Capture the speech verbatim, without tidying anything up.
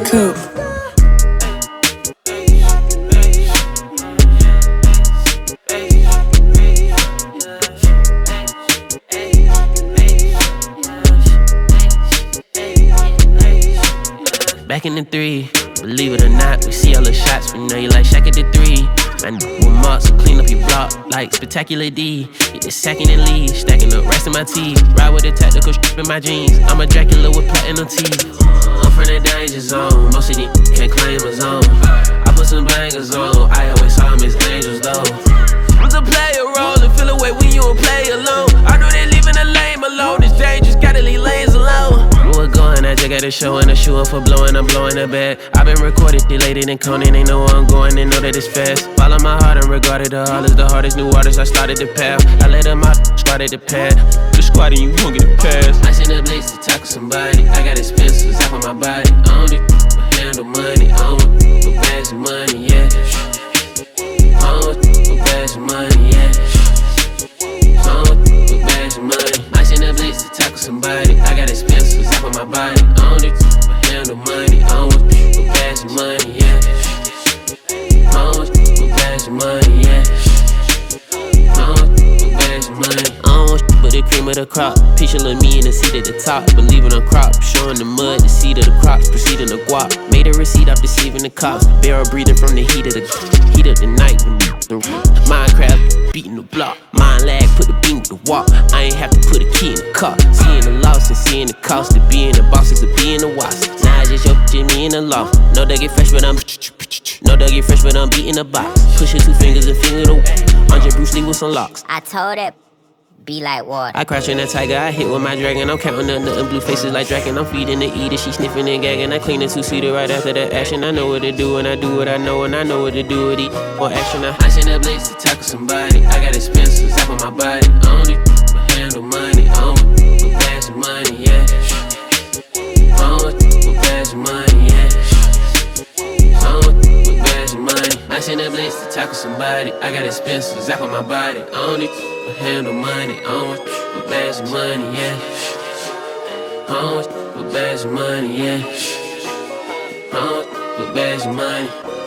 Coop. Back in the three, believe it or not, we see all the shots. We know you like Shaq at the three. Man, with marks, so clean up your block like Spectacular D. Get this second and leave, stacking up rest in my teeth. Ride with the tactical strip in my jeans. I'm a Dracula with platinum teeth. I'm from the danger zone, most of these can't claim a zone. I put some bangers on, I always saw them as angels though. I'm to play a role and feel away when you don't play alone. I know they leaving the lame alone, it's dangerous, gotta leave lanes alone. We're going, I just got a show and a shoe up for blowing, I'm blowing the bag. I've been recorded, delayed and Conan, they know where I'm going, they know that it's fast. Follow my heart and regarded the hardest, the hardest new artists, I started the path. I let them out, started the pad. The squad and you won't get a pass. I send a blitz to tackle somebody, I got expenses up on my body. I don't do but handle money, I don't but bags of money, yeah. I don't but bags of money, yeah. I don't but bags of money. I send a blitz to tackle somebody, I got expenses up on my body. I don't do but handle money, I don't but bags of money, yeah. I don't but bags of money, yeah. I don't but bags of money. I don't but the cream of the crop. Picture of me in the seat at the top. Believing on crop, showing the mud, the seed of the crops, proceeding to guap. Made a receipt, I'm deceiving the cops. Barrel breathing from the heat of the heat of the night. Minecraft beating the block. Mind lag, put the beam with the walk. I ain't have to put a key in the car. Seeing the loss and seeing the cost of being the boss is to being the wasp. Now I just yo Jimmy in the loft. No they get fresh, but I'm no they get fresh, but I'm beating the box. Pushing two fingers and finger the Andre Bruce Lee with some locks. I told it. Be like water. I crouch in that tiger, I hit with my dragon. I'm counting up nothing, blue faces like Draken. I'm feeding the eater, she sniffing and gagging. I clean the two-seater right after the action. I know what to do and I do what I know and I know what to do with it. For action, I, I send a blitz to tackle somebody. I got expenses up on my body. I don't do but handle money. I don't but bags of money, yeah. I don't but bags of money, yeah. I don't but bags of money. I send a blitz to tackle somebody. I got expenses up on my body. I don't do but handle money, I don't but bags of money, yeah. I don't but bags of money, yeah. I don't but bags of money.